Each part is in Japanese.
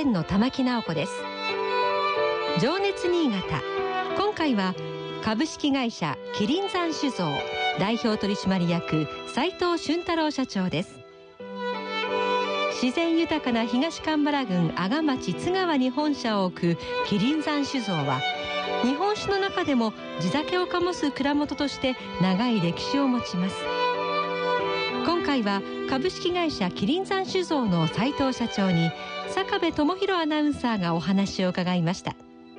県の玉木直子です。情熱新潟、今回は株式会社麒麟山酒造代表取締役斉藤俊太郎社長です。自然豊かな東蒲原郡阿賀町津川に本社を置く麒麟山酒造は、日本酒の中でも地酒を醸す蔵元として長い歴史を持ちます。今回は株式会社麒麟山酒造の斉藤社長に坂部智博アナウンサーがお話を伺いました。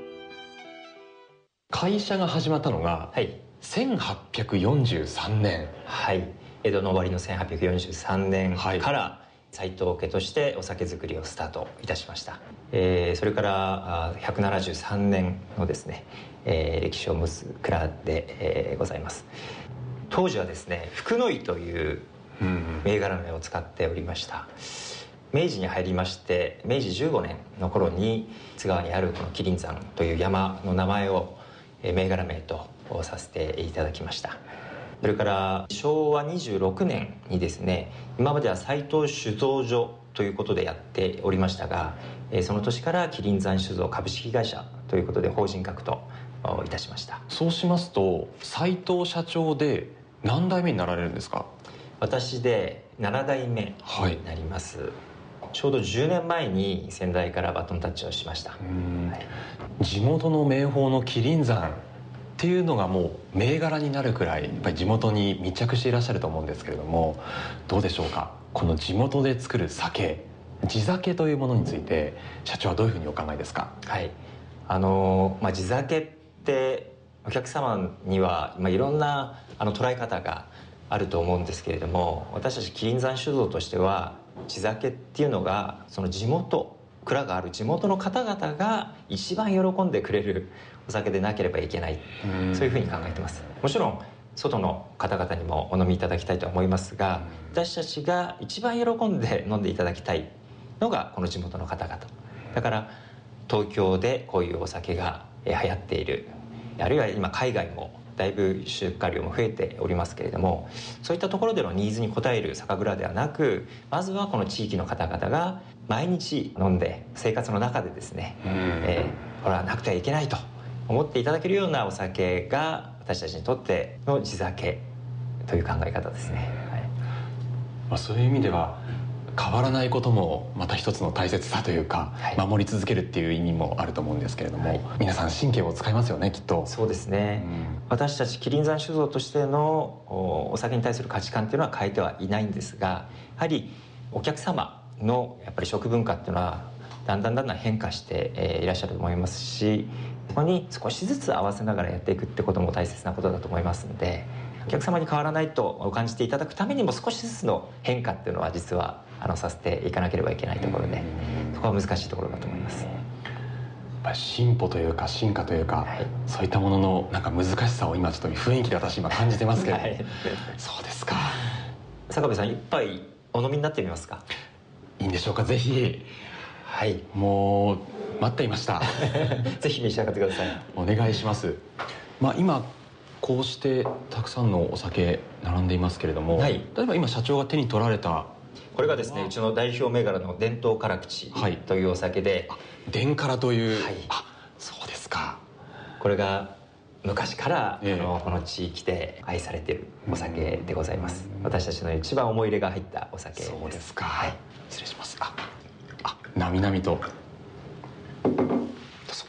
会社が始まったのが、1843年、 江戸の終わりの1843年から、斉藤家としてお酒造りをスタートいたしました。それから173年のですね、歴史を持つ蔵で、ございます。当時はですね、福の井という銘柄名を使っておりました。明治に入りまして、明治15年の頃に津川にあるこの麒麟山という山の名前を銘柄名とさせていただきました。それから昭和26年にですね、今までは斉藤酒造所ということでやっておりましたが、その年から麒麟山酒造株式会社ということで法人格といたしました。 そうしますと斉藤社長で何代目になられるんですか？ 私で7代目になります。ちょうど10年前に先代からバトンタッチをしました。 地元の名峰の麒麟山っていうのがもう銘柄になるくらいやっぱり地元に密着していらっしゃると思うんですけれども、どうでしょうか？この地元で作る酒、地酒というものについて社長はどういうふうにお考えですか？ 地酒ってお客様にはいろんな捉え方があると思うんですけれども、私たち麒麟山酒造としては地酒っていうのがその地元、蔵がある地元の方々が一番喜んでくれるお酒でなければいけない、そういうふうに考えてます。もちろん外の方々にもお飲みいただきたいと思いますが、私たちが一番喜んで飲んでいただきたいのがこの地元の方々だから、東京でこういうお酒が流行っている、あるいは今海外もだいぶ出荷量も増えておりますけれども、そういったところでのニーズに応える酒蔵ではなく、まずはこの地域の方々が毎日飲んで生活の中でですね、これはなくてはいけないと思っていただけるようなお酒が私たちにとっての地酒という考え方ですね。 そういう意味では変わらないこともまた一つの大切さというか、守り続けるっていう意味もあると思うんですけれども、皆さん神経を使いますよね、きっと。 そうですね、私たち麒麟山酒造としてのお酒に対する価値観っていうのは変えてはいないんですが、やはりお客様のやっぱり食文化っていうのはだんだん変化していらっしゃると思いますし、そこに少しずつ合わせながらやっていくってことも大切なことだと思いますので、お客様に変わらないと感じていただくためにも少しずつの変化っていうのは実はさせていかなければいけないところで、そこは難しいところだと思います。 やっぱり進歩というか進化というか、そういったもののなんか難しさを今ちょっと雰囲気で私今感じてますけど、そうですか。 坂部さん、一杯お飲みになってみますか？ いいんでしょうか？ぜひ。もう待っていましたぜひ召し上がってください。 お願いします。今こうしてたくさんのお酒並んでいますけれども、例えば今社長が手に取られたこれがですね、うちの代表銘柄の伝統辛口というお酒で、 伝辛という、そうですか。 これが昔からこの地域で愛されているお酒でございます。私たちの一番思い入れが入ったお酒です。 そうですか、失礼します。なみなみとどうぞ。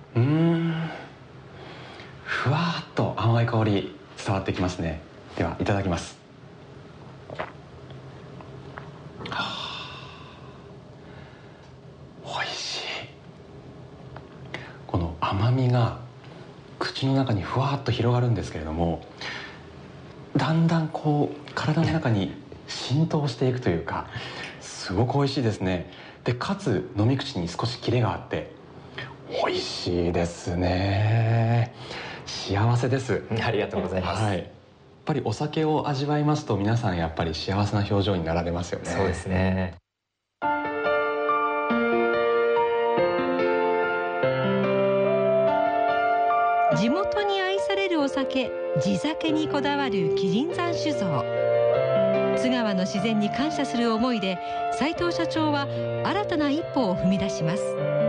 ふわーっと甘い香り伝わってきますね。ではいただきます。おいしい。この甘みが口の中にふわーっと広がるんですけれども、だんだんこう体の中に浸透していくというか、すごくおいしいですね。でかつ飲み口に少しキレがあっておいしいですね。幸せです。 ありがとうございます。 やっぱりお酒を味わいますと皆さんやっぱり幸せな表情になられますよね。 そうですね。 地元に愛されるお酒、地酒にこだわる麒麟山酒造。 津川の自然に感謝する思いで斉藤社長は新たな一歩を踏み出します。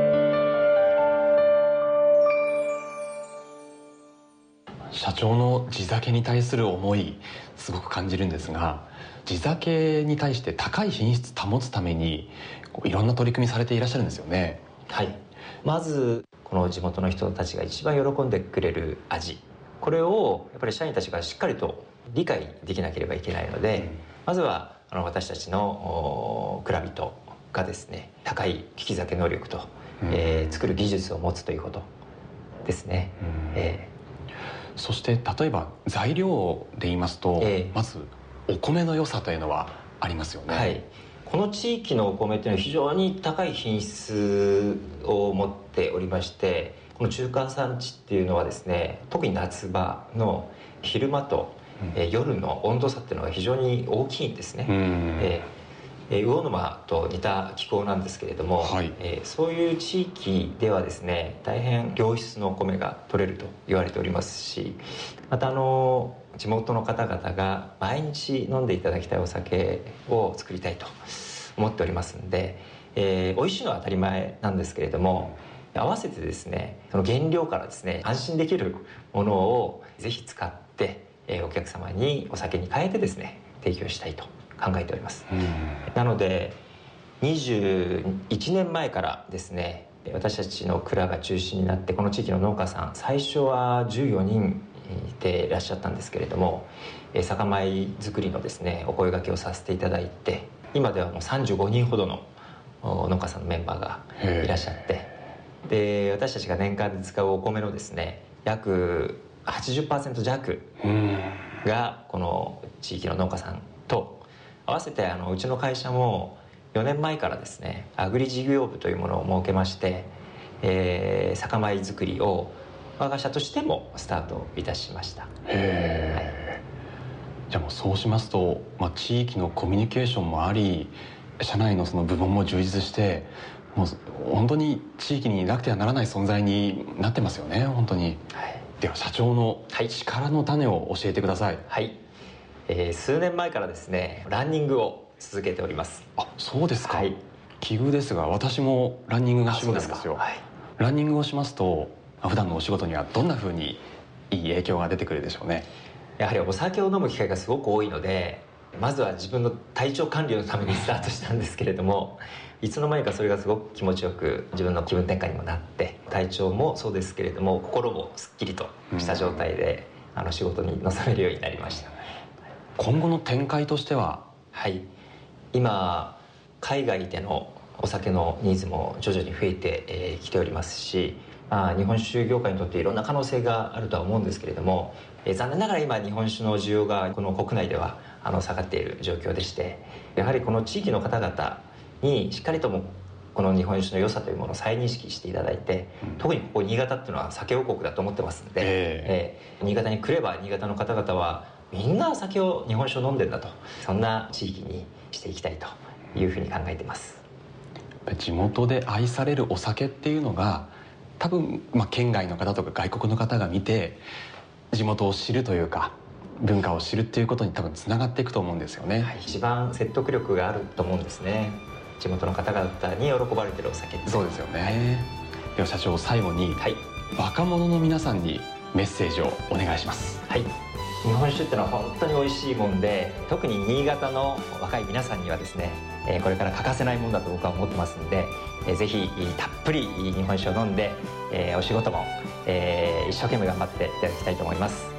社長の地酒に対する思いすごく感じるんですが、地酒に対して高い品質保つためにいろんな取り組みされていらっしゃるんですよね。 はい、まずこの地元の人たちが一番喜んでくれる味、これをやっぱり社員たちがしっかりと理解できなければいけないので、まずは私たちの蔵人がですね、高い利き酒能力と、作る技術を持つということですね。 そして例えば材料で言いますと、まずお米の良さというのはありますよね。 はい、この地域のお米というのは非常に高い品質を持っておりまして、この中間産地っていうのはですね、特に夏場の昼間と、夜の温度差っていうのが非常に大きいんですね。魚沼と似た気候なんですけれども、はい、そういう地域ではですね、大変良質のお米が取れると言われておりますし、また地元の方々が毎日飲んでいただきたいお酒を作りたいと思っておりますんで、美味しいのは当たり前なんですけれども、合わせてですね、その原料からですね、安心できるものをぜひ使って、お客様にお酒に変えてですね、提供したいと考えております。なので21年前からですね、私たちの蔵が中心になって、この地域の農家さん、最初は14人でいらっしゃったんですけれども、酒米作りのですね、お声掛けをさせていただいて、今ではもう35人ほどの農家さんのメンバーがいらっしゃって、で私たちが年間で使うお米のですね、約 80% 弱がこの地域の農家さんと合わせて、うちの会社も4年前からですね、アグリ事業部というものを設けまして、酒米作りを我が社としてもスタートいたしました。 じゃあもうそうしますと、地域のコミュニケーションもあり、社内のその部門も充実して、もう本当に地域になくてはならない存在になってますよね、本当に。では社長の力の種を教えてください。 はい、数年前からですね、ランニングを続けております。 あ、そうですか。 はい、 奇遇ですが、私もランニングが趣味なんですよ。ランニングをしますと、普段のお仕事にはどんな風にいい影響が出てくるでしょうね。 やはりお酒を飲む機会がすごく多いので、まずは自分の体調管理のためにスタートしたんですけれども、いつの間にかそれがすごく気持ちよく自分の気分転換にもなって、体調もそうですけれども心もすっきりとした状態で、仕事に臨めるようになりました。 今後の展開としては？ はい、今海外でのお酒のニーズも徐々に増えてきておりますし、日本酒業界にとっていろんな可能性があるとは思うんですけれども、残念ながら今日本酒の需要がこの国内では下がっている状況でして、やはりこの地域の方々にしっかりともこの日本酒の良さというものを再認識していただいて、特にここ新潟っていうのは酒王国だと思ってますので、新潟に来れば新潟の方々はみんな酒を、日本酒を飲んでんだと、そんな地域にしていきたいというふうに考えています。 地元で愛されるお酒っていうのが多分、県外の方とか外国の方が見て地元を知るというか文化を知るっていうことに多分つながっていくと思うんですよね。 一番説得力があると思うんですね。地元の方々に喜ばれてるお酒って。 そうですよね。では社長、最後に、若者の皆さんにメッセージをお願いします。 はい、日本酒ってのは本当に美味しいもんで、特に新潟の若い皆さんにはですね、これから欠かせないものだと僕は思ってますので、ぜひたっぷり日本酒を飲んで、お仕事も一生懸命頑張っていただきたいと思います。